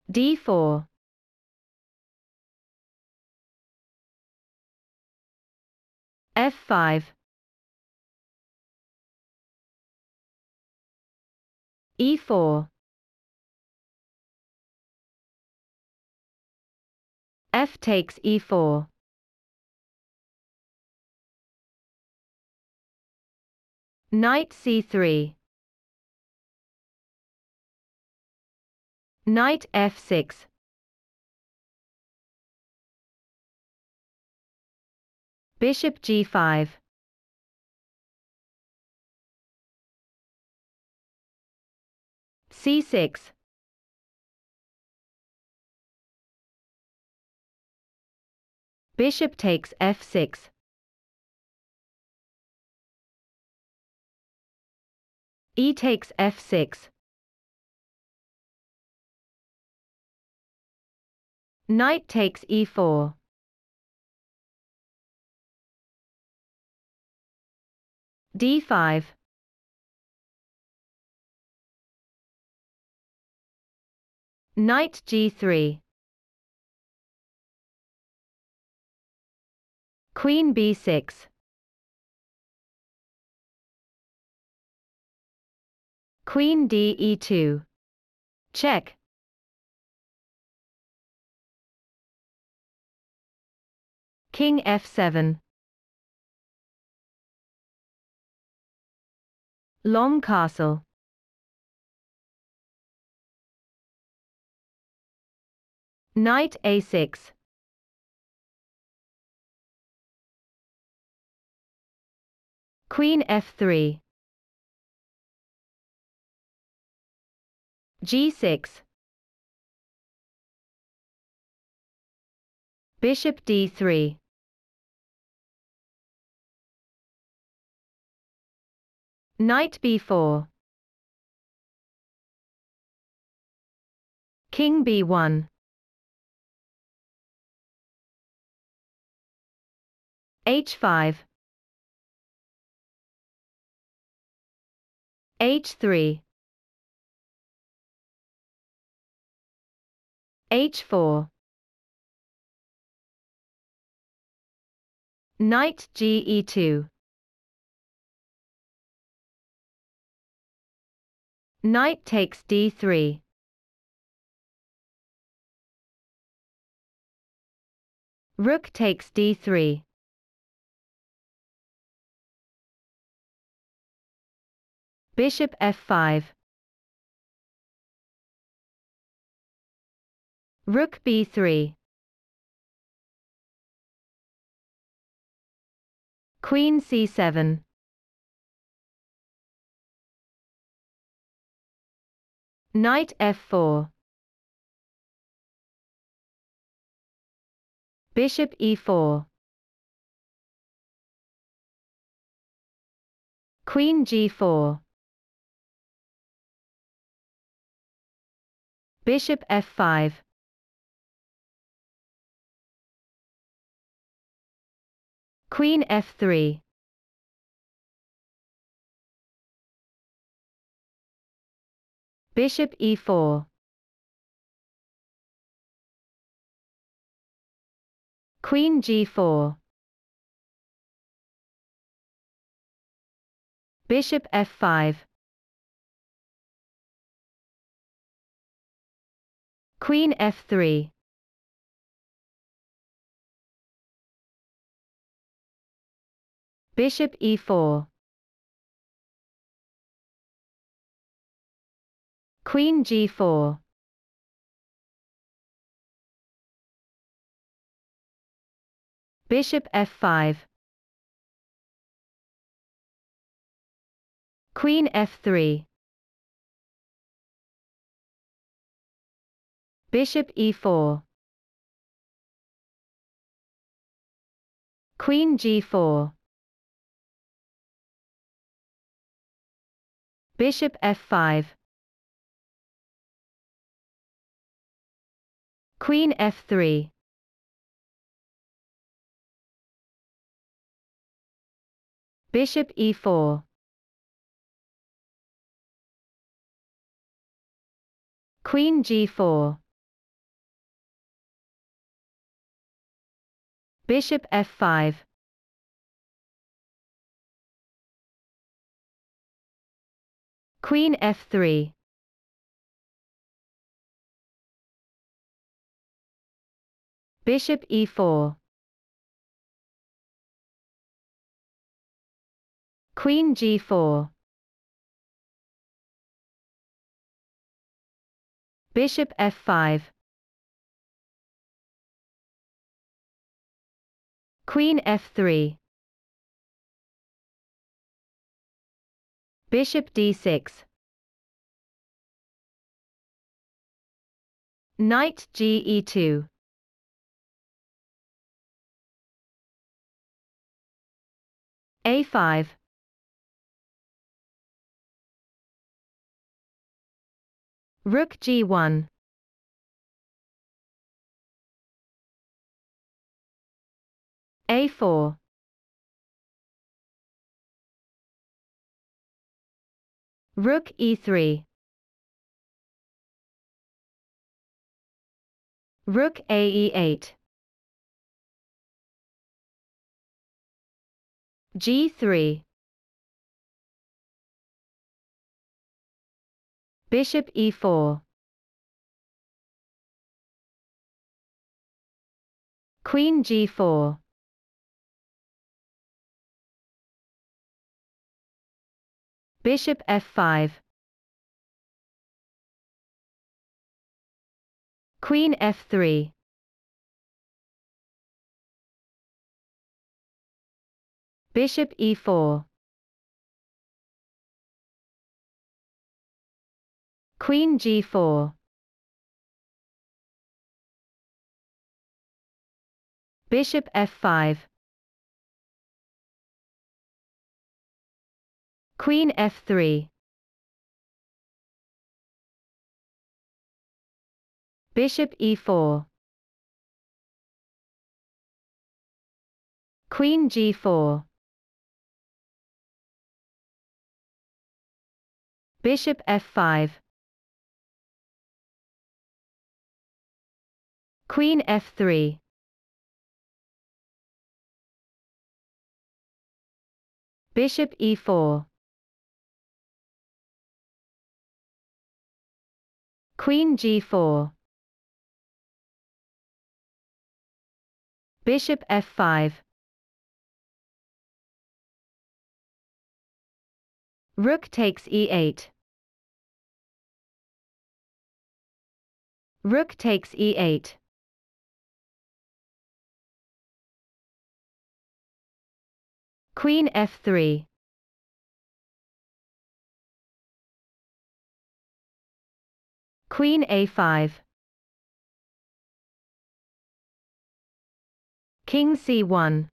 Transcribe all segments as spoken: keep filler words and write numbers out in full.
d four, f five, e four, f takes e four, knight c three, knight f six, bishop g five, c six, bishop takes f six, e takes f six, knight takes e four, d five, knight g three, queen b six, queen d e two, check, king f seven, long castle, knight a six, queen f three, g six, bishop d three, knight b four, king b one, h five, h three, h four, knight g e two, knight takes d three, rook takes d three, bishop f five, rook b three, queen c seven, knight f four, bishop e four, queen g four, bishop f five, queen f three, bishop e four, queen g four, bishop f five, queen f three, bishop e four, queen g four, bishop f five, queen f three, bishop e four, queen g four, bishop f five, queen f three, bishop e four, queen g four, Bishop f five. Queen f three. Bishop e four. Queen g four. Bishop f five. Queen f three. Bishop d six. Knight g e two. a five. Rook g one. a four. Rook e three. Rook a e eight. g three. Bishop e four. Queen g four. Bishop f five. Queen f three. Bishop e four. Queen g four. Bishop f five. Queen f three. Bishop e four. Queen g four. Bishop f five. Queen f three. Bishop e four. Queen g four. Bishop f five. Rook takes e eight. Rook takes e eight. Queen f three. Queen a five. King c one.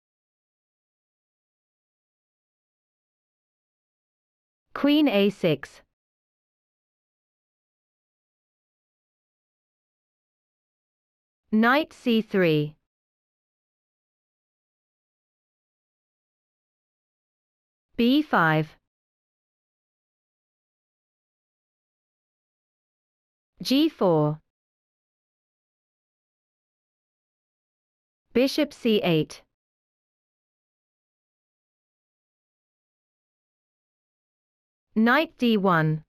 Queen a six. Knight c three. b five. g four. Bishop c eight. Knight d one.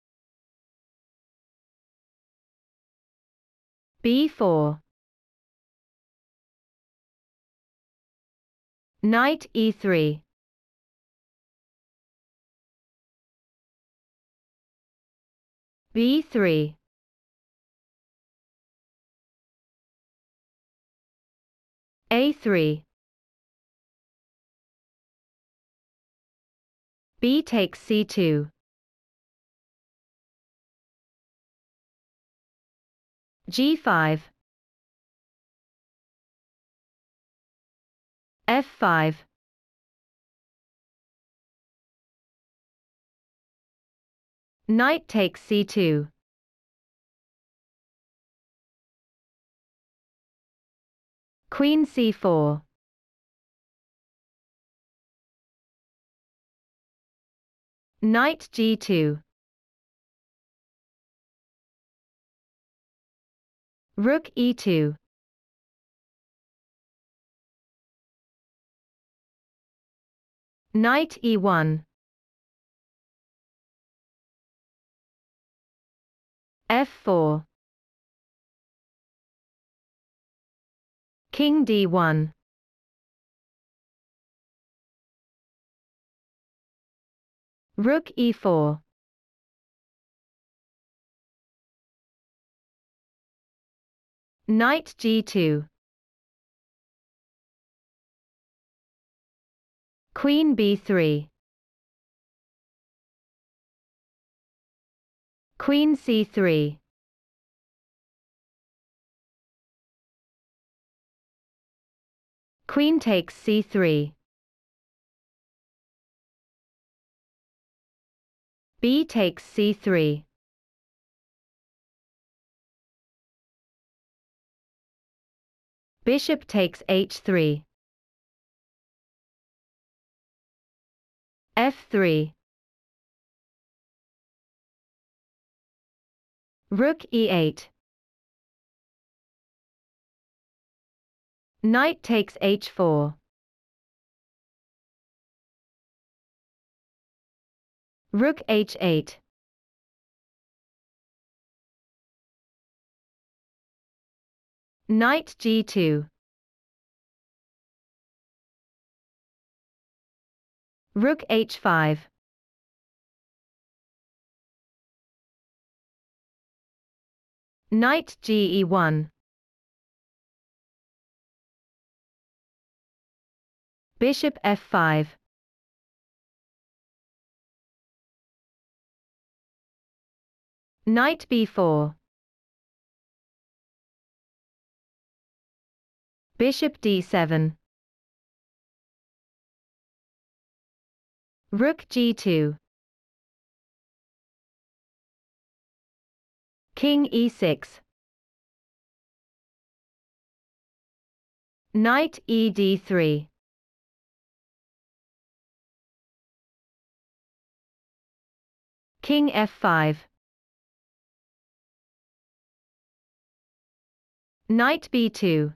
b four. Knight e three. b three. a three. b takes c two. g five. f five. Knight takes c two. Queen c four. Knight g two. Rook e two. Knight e one. f four. King d one. Rook e four. Knight g two. Queen b three. Queen c three. Queen takes c three. B takes c three. Bishop takes h three. f three. Rook e eight. Knight takes h four. Rook h eight. Knight g two. Rook h five. Knight g e one. Bishop f five. Knight b four. Bishop d seven. Rook g two. King e six. Knight e d three. King f five. Knight b two.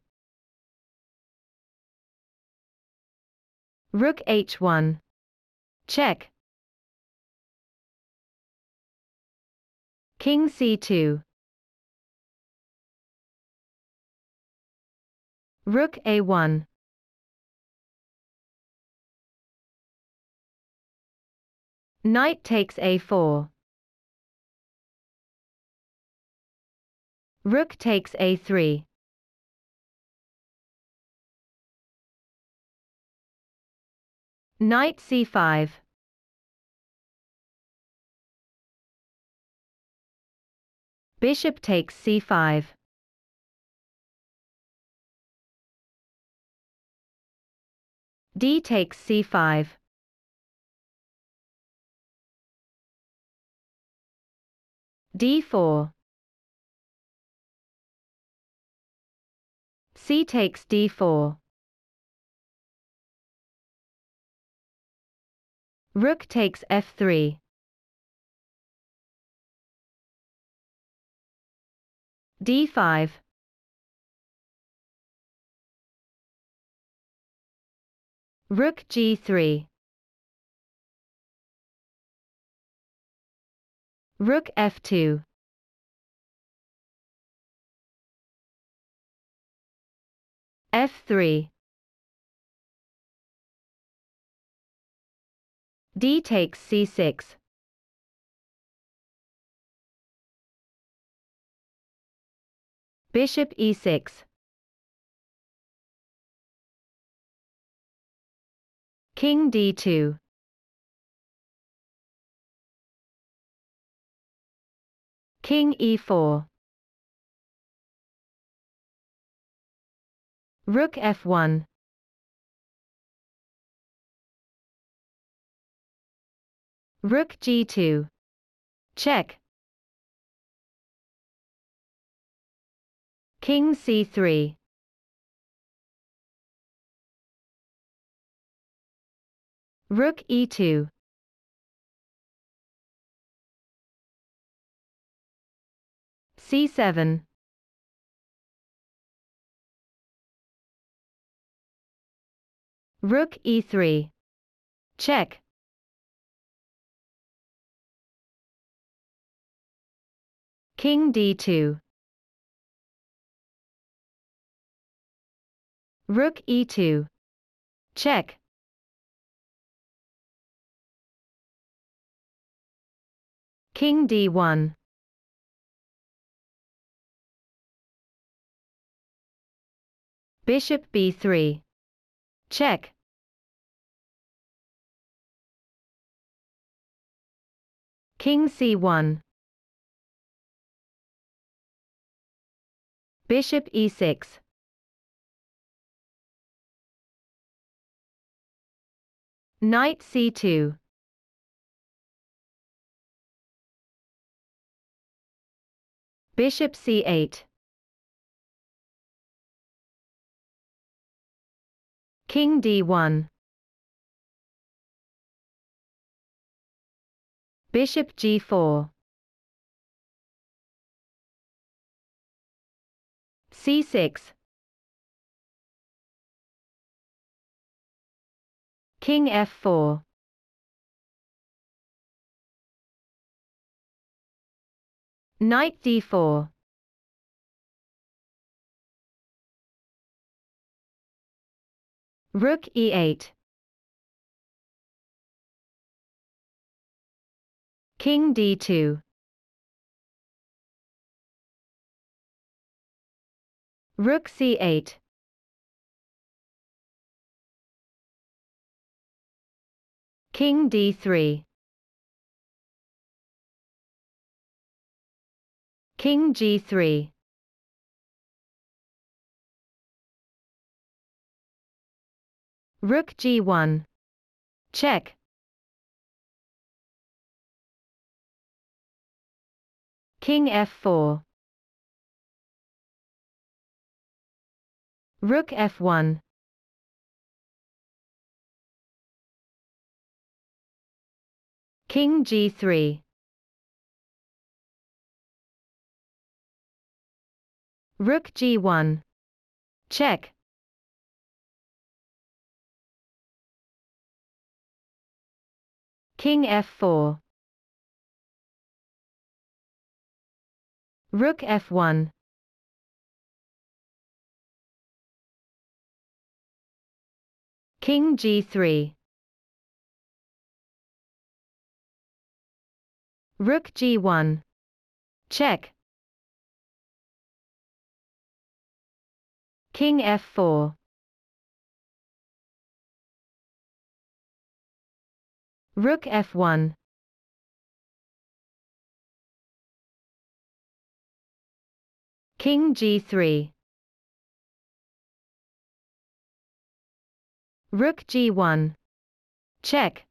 Rook h one. Check. King c two. Rook a one. Knight takes a four. Rook takes a three. Knight c five. Bishop takes c five. D takes c five. d four. C takes d four. Rook takes f three. d five. Rook g three. Rook f two. f three. D takes c six. Bishop e six. King d two. King e four. Rook f one. Rook g two. Check. King c three. Rook e two. c seven. Rook e three. Check. King d two. Rook e two. Check. King d one. Bishop b three. Check. King c one. Bishop e six. Knight c two. Bishop c eight. King d one. Bishop g four. c six. King f four. Knight d four. Rook e eight. King d two. Rook c eight. King d three. King g three. Rook g one. Check. King f four. Rook f one. King g three. Rook g one. Check. King f four. Rook f one. King g three. Rook g one. Check. King f four. Rook f one. King g three. Rook g one. Check.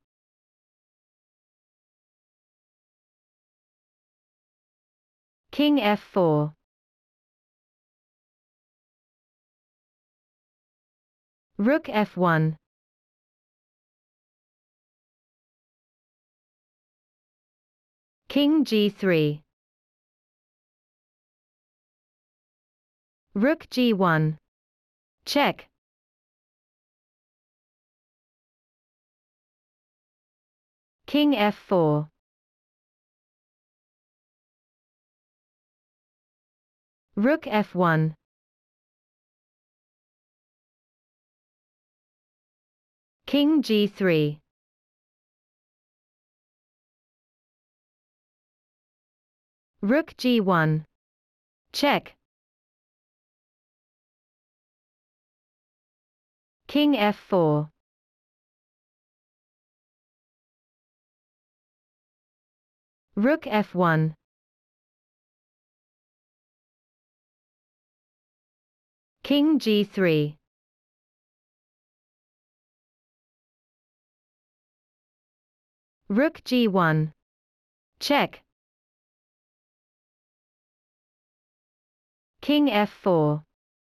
King f four. Rook f one. King g three. Rook g one. Check. King f four. Rook f one. King g three. Rook g one. Check. King f four. Rook f one. King g three. Rook g one. Check. King f four.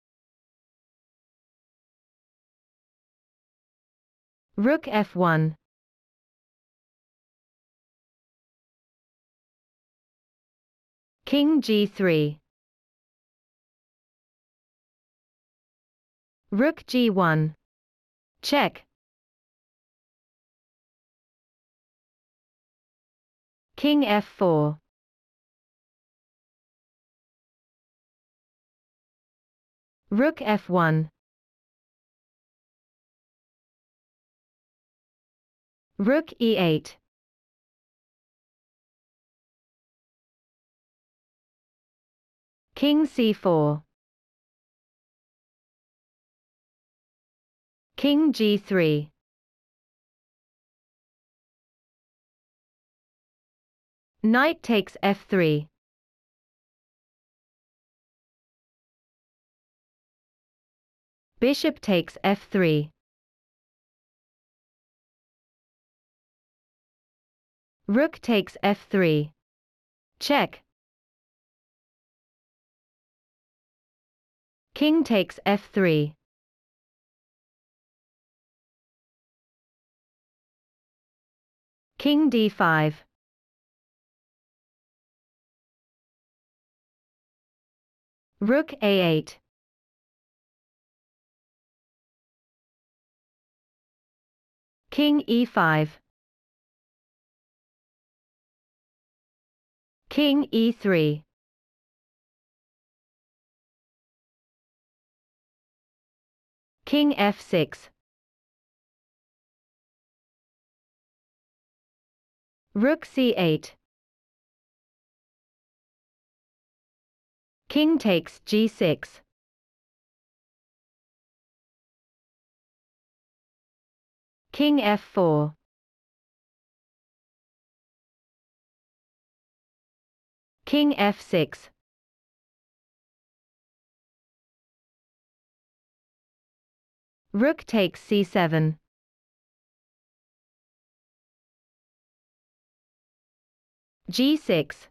Rook f one. King g three. Rook g one. Check. King F four. Rook F one. Rook E eight. King C four. King G three. Knight takes F three. Bishop takes F three. Rook takes F three. Check. King takes F three. King D five. Rook A eight. King E five. King E three. King F six. Rook C eight. King takes G six. King F four. King F six. Rook takes C seven. G six.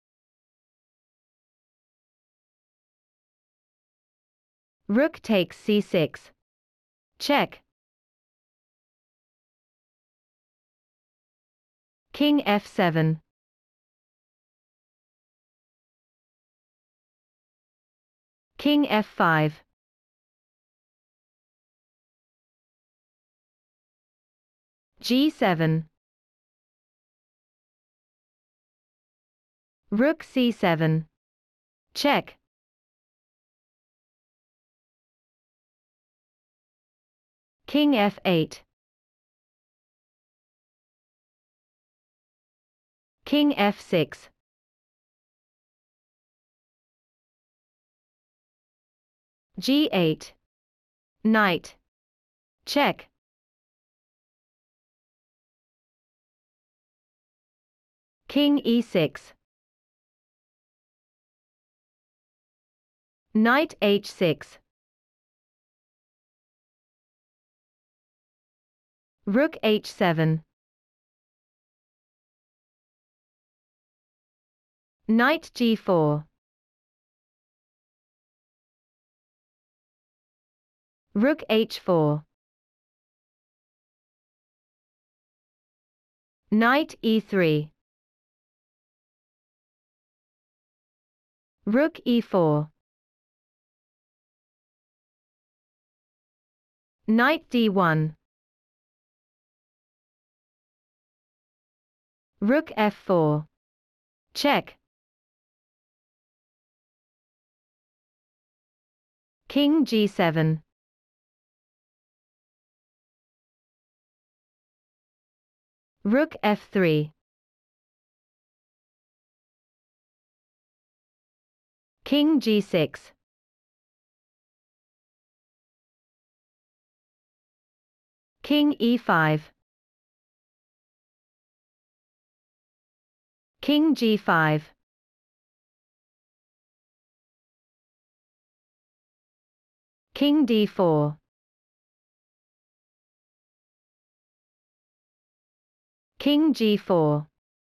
Rook takes C six. Check. King F seven. King F five. G seven. Rook C seven. Check. King F eight. King F six. G eight. Knight. Check. King E six. Knight H six. Rook H seven. Knight G four. Rook H four. Knight E three. Rook E four. Knight D one. Rook F four. Check. King G seven. Rook F three. King G six. King E five. King G five. King D four. King G four.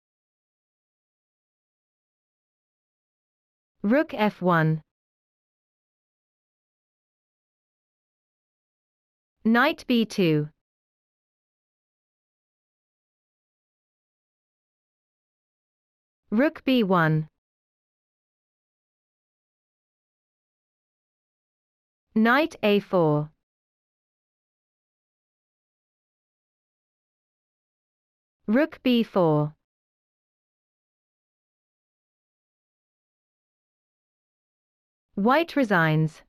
Rook F one. Knight B two. Rook B one. Knight A four. Rook B four. White resigns.